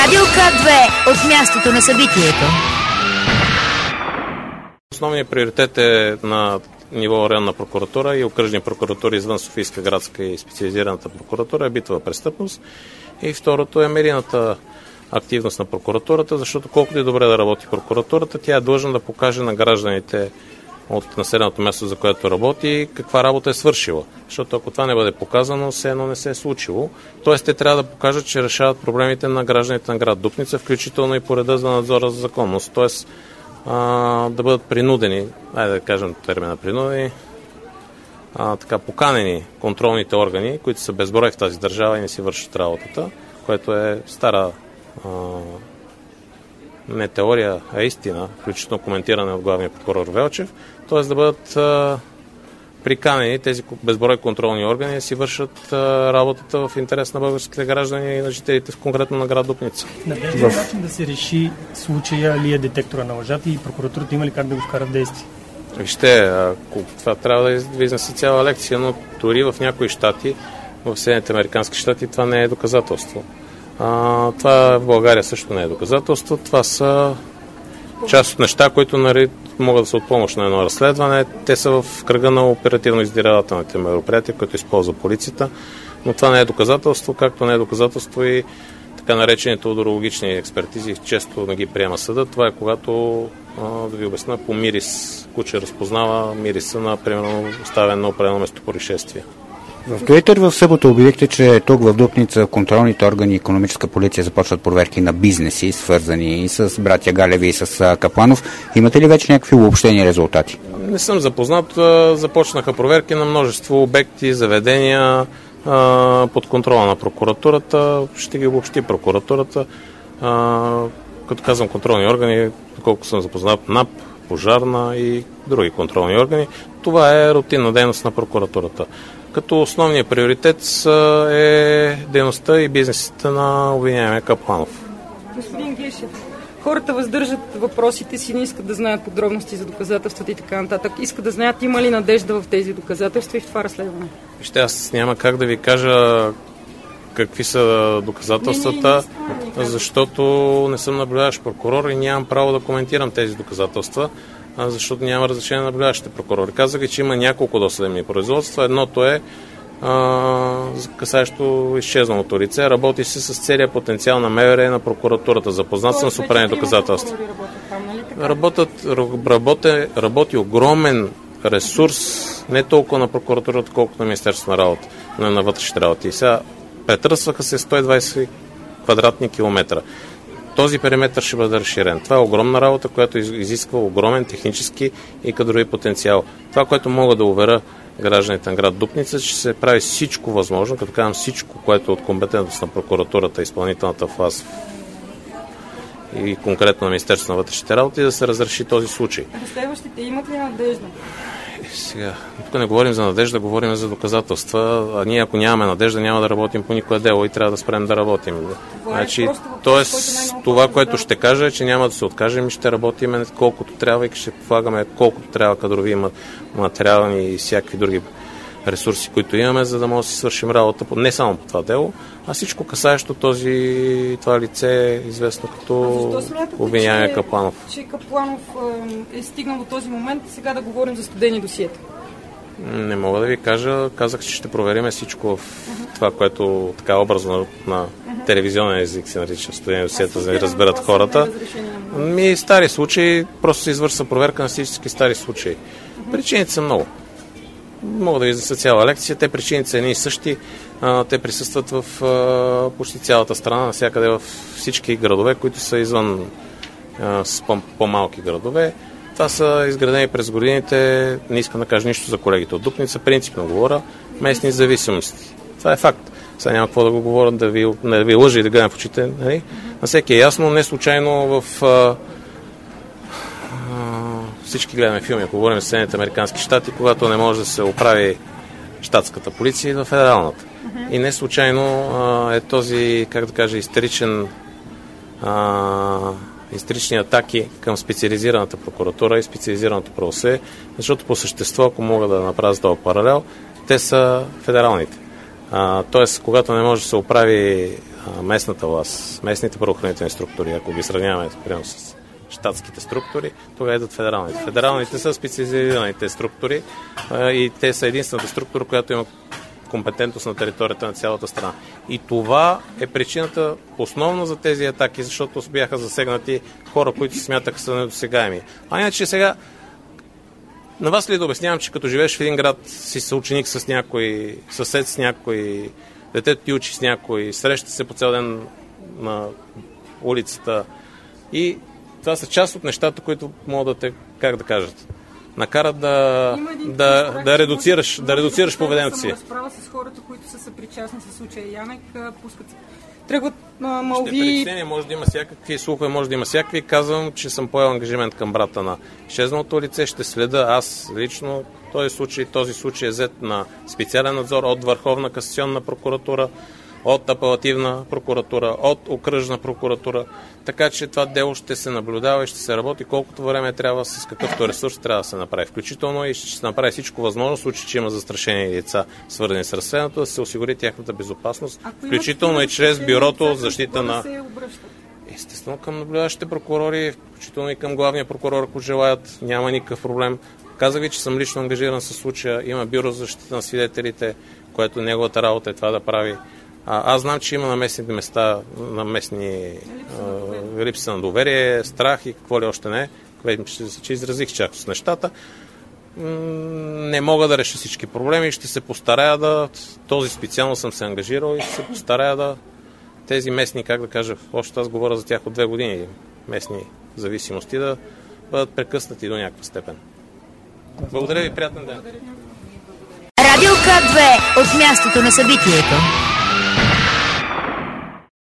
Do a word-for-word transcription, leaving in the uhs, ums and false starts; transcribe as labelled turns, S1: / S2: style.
S1: Радио К две от мястото на събитието.
S2: Основният приоритет е на ниво районна прокуратура и окръжни прокуратури извън Софийска градска и специализираната прокуратура е битова престъпност. И второто е медийната активност на прокуратурата, защото колкото и добре да работи прокуратурата, тя е длъжна да покаже на гражданите от населеното място, за което работи, каква работа е свършила. Защото ако това не бъде показано, все едно не се е случило. Тоест, те трябва да покажат, че решават проблемите на гражданите на град Дупница, включително и по реда за надзора за законност. Тоест, а, да бъдат принудени, айде да кажем термина принудени, а, така поканени контролните органи, които са безброй в тази държава и не си вършат работата, което е стара а, не теория, а истина, включително коментиране от главния прокурор Велчев, т.е. да бъдат а, приканени тези безброй контролни органи да си вършат а, работата в интерес на българските граждани и на жителите, конкретно на град Дупница.
S3: Надежда в... начин да се реши случая ли е детектора на лъжата и прокуратурата има ли как да го вкара в действие?
S2: Вижте, ако това трябва да изнесе цяла лекция, но дори в някои щати, в Съединените американски щати, това не е доказателство. А, това в България също не е доказателство. Това са част от неща, които нали, могат да са от помощ на едно разследване. Те са в кръга на оперативно-издирвателните мероприятия, които използва полицията, но това не е доказателство, както не е доказателство и така наречените удорологични експертизи, често не ги приема съда. Това е когато, а, да ви обясня, по мирис, куче разпознава мириса на примерно оставен на определено местопроизшествие.
S4: В Туитър в събота обявихте, че тук в Дупница контролните органи и икономическа полиция започват проверки на бизнеси, свързани и с братя Галеви и с Капланов. Имате ли вече някакви обобщени резултати?
S2: Не съм запознат. Започнаха проверки на множество обекти, заведения под контрола на прокуратурата. Ще ги обобщи прокуратурата. Като казвам контролни органи, колко съм запознат, НАП, пожарна и други контролни органи. Това е рутинна дейност на прокуратурата. Като основният приоритет е дейността и бизнесите на обвиняемия Капланов.
S5: Господин Гешев, хората въздържат въпросите си, не искат да знаят подробности за доказателствата и така нататък. Искат да знаят има ли надежда в тези доказателства и в това разследване.
S2: Вижте, аз няма как да ви кажа какви са доказателствата, не, не, не, защото не съм наблюдаващ прокурор и нямам право да коментирам тези доказателства, защото няма разрешение на наблюдаващите прокурори. Казах ви, че има няколко досъдебни производства. Едното е а, касаещо изчезналото лице. Работи се с целия потенциал на МВР на прокуратурата. Запознат съм с определени доказателства. Работят, работи, работи огромен ресурс, не толкова на прокуратурата, колкото на Министерството на работа, на, на вътрешните работи. И сега претръсваха се сто и двадесет квадратни километра. Този периметр ще бъде разширен. Това е огромна работа, която изисква огромен технически и кадрови потенциал. Това, което мога да уверя гражданите на град Дупница, че се прави всичко възможно, като казвам всичко, което е от компетентност на прокуратурата, изпълнителната власт и конкретно на Министерството на вътрешните работи, да се разреши този случай.
S5: Разследващите имат ли надежда?
S2: Сега, тук не говорим за надежда, говорим за доказателства, а ние ако нямаме надежда, няма да работим по никое дело и трябва да спрем да работим. Значи, тоест, това, което ще кажа е, че няма да се откажем и ще работим колкото трябва и ще влагаме колкото трябва кадрови материални и всякакви други ресурси, които имаме, за да може да си свършим работа не само по това дело, а всичко касаещо този, това лице, известно като обвиняемия Капланов.
S5: Че Капланов е стигнал до този момент, сега да говорим за студени досиета?
S2: Не мога да ви кажа. Казах, че ще проверим всичко в uh-huh. това, което така образно на uh-huh. телевизионен език се нарича студени досиета, за да разберат хората. Ми стари случаи, просто се извършва проверка на всички стари случаи. Uh-huh. Причините са много. Мога да ви изнеса цяла лекция. Те причините са едни и същи. А, те присъстват в а, почти цялата страна, навсякъде в всички градове, които са извън а, с по- по-малки градове. Това са изградени през годините, не искам да кажа нищо за колегите от Дупница, принципно говоря, местни зависимости. Това е факт. Сега няма какво да го говоря, да ви, да ви лъжа и да гледам в очите. Нали? На всеки е ясно, не случайно в... А, всички гледаме филми, ако говорим за Съединените американски щати, когато не може да се оправи щатската полиция, идва федералната. Uh-huh. И не случайно а, е този, как да кажа, истеричен а, истерични атаки към специализираната прокуратура и специализираното правосъдие, защото по същество, ако мога да направя с този паралел, те са федералните. А, тоест, когато не може да се оправи а, местната власт, местните правоохранителни структури, ако ги сравняваме примерно с щатските структури, тогава идват федералните. Федералните са специализираните структури а, и те са единствената структура, която има компетентност на територията на цялата страна. И това е причината основно за тези атаки, защото бяха засегнати хора, които смятаха са недосегаеми. А иначе сега на вас ли да обяснявам, че като живееш в един град, си съученик с някой, съсед с някой, детето ти учи с някой, среща се по цял ден на улицата и това са част от нещата, които могат да те, как да кажат, накарат да, да, да редуцираш, да редуцираш поведението си.
S5: Разправа с хората, които са съпричастни с случая Янек, пускат тръгват на малви...
S2: Ще притеснение, може да има всякакви слухове, може да има всякакви. Казвам, че съм поел ангажимент към брата на изчезналото лице. Ще следа аз лично този случай. Този случай е взет на специален надзор от Върховна касационна прокуратура, от Апелативна прокуратура, от Окръжна прокуратура. Така че това дело ще се наблюдава и ще се работи колкото време трябва, с какъвто ресурс трябва да се направи. Включително и ще се направи всичко възможно, в случай, че има застрашени лица, свързани с разследването, да се осигури тяхната безопасност, включително и чрез бюрото за защита на... Естествено към наблюдаващите прокурори, включително и към главния прокурор, ако желаят, няма никакъв проблем. Казах ви, че съм лично ангажиран със случая, има бюро за защита на свидетелите, което неговата работа е това да прави. А, аз знам, че има на местните места, на местни липса на доверие, страх и какво ли още не. Че, че изразих част с нещата. Не мога да реша всички проблеми. Ще се постарая да... Този специално съм се ангажирал и ще се постарая да... Тези местни, как да кажа, още аз говоря за тях от две години, местни зависимости, да бъдат прекъснати до някаква степен. Благодаря ви, приятен ден.
S1: Радио К две от мястото на събитието.